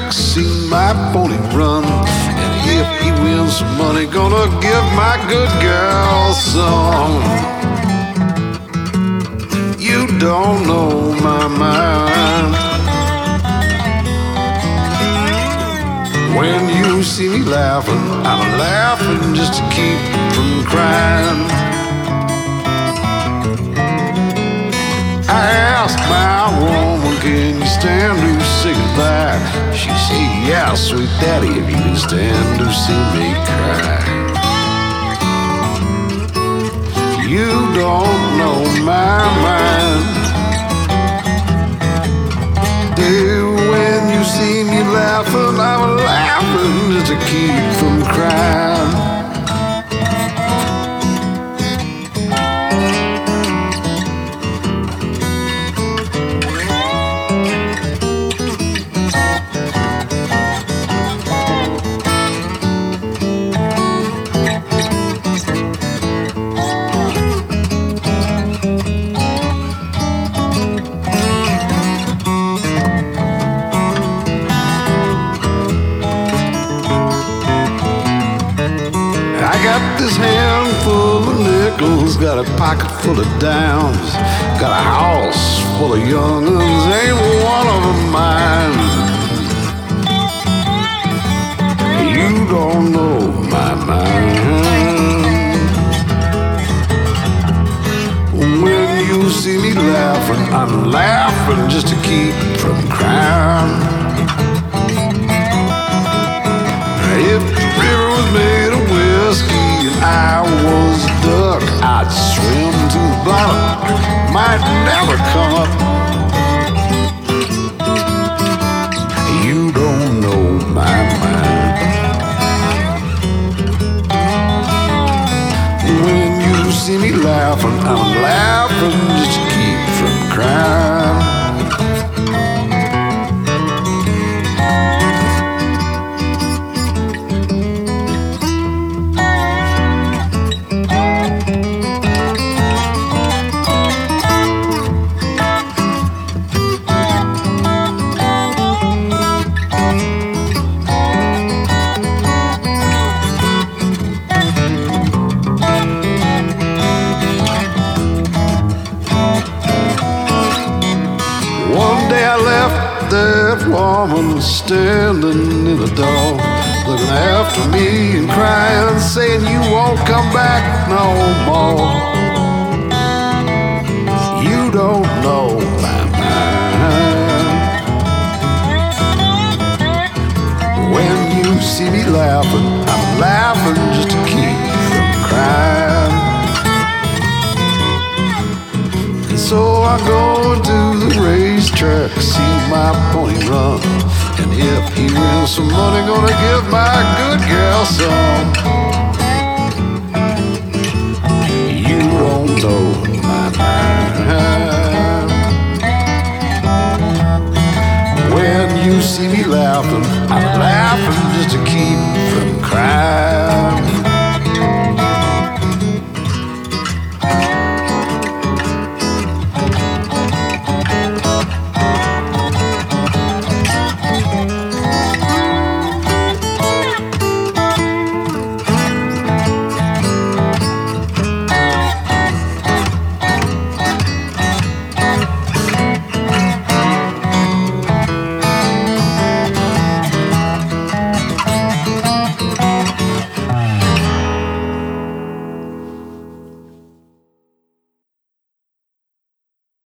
track, see my pony run. And if he wins some money, gonna give my good girl some. You don't know my mind. When you see me laughing, I'm laughing just to keep from crying. I asked my woman, can you stand to say goodbye? She said, yeah, sweet daddy, if you can stand to see me cry. You don't know my mind. Dear, when you see me laughing, I'm laughing just to keep from crying. This handful of nickels, got a pocket full of dimes, got a house full of young'uns, ain't one of them mine. You don't know my mind. When you see me laughing, I'm laughing just to keep from crying. If the river was made of whiskey and I was a duck, I'd swim to the bottom, might never come up. You don't know my mind. When you see me laughing, I'm laughing just to keep from crying. That woman standing in the door, looking after me and crying, saying you won't come back no more. You don't know my mind. When you see me laughing, I'm laughing just to keep from crying. So I go to the racetrack, see my pony run. And if he wins some money, gonna give my good girl some. You don't know my mind. When you see me laughing, I'm laughing just to keep from crying.